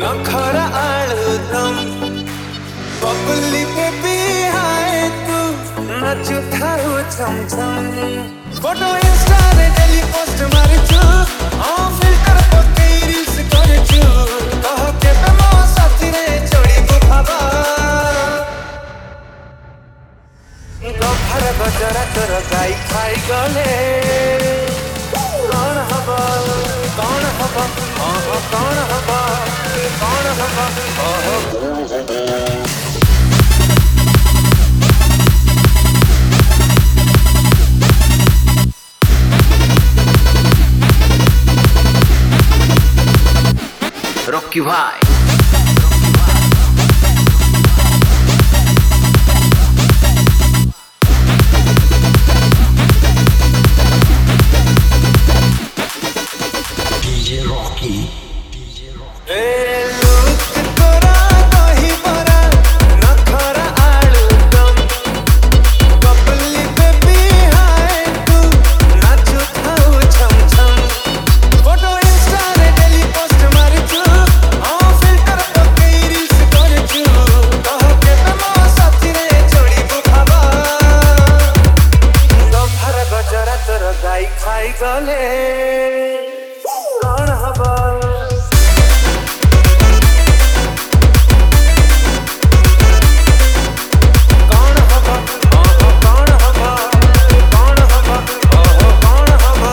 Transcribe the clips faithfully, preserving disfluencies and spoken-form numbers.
नखरा aloo dum Babuli baby hi तू नाचु थारू छम छम फोटो इंस्टा रे डेली पोस्ट मारछु आ फिल्टर पके रील्स करछु कह के पे मो साथी रे चोड़ी बुभाबा गफर गजरा तोर गाई खाई गले कौन हबा कौन हबा आहा कौन हबा कौन हबा आहा रॉकी भाई डीजे रॉकी खाई गले कौन हबा कौन हबा आहा कौन हबा कौन हबा आहा कौन हबा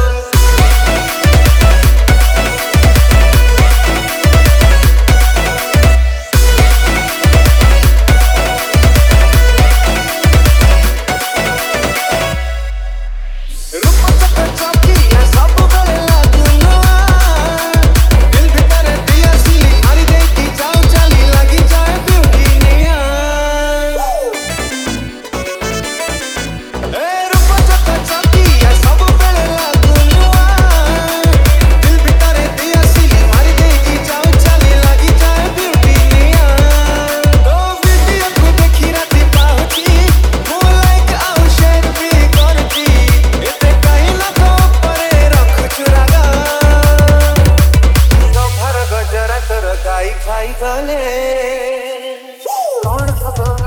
खाई गले कौन खबर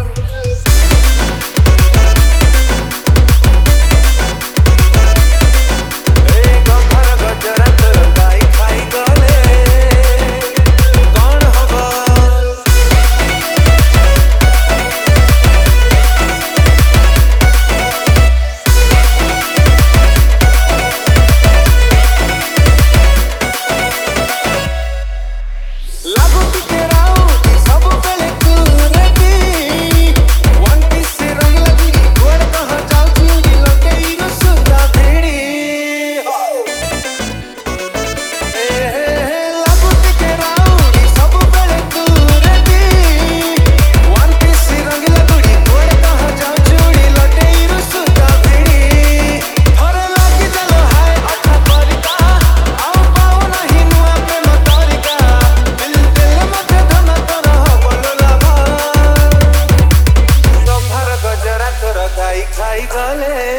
खाई गले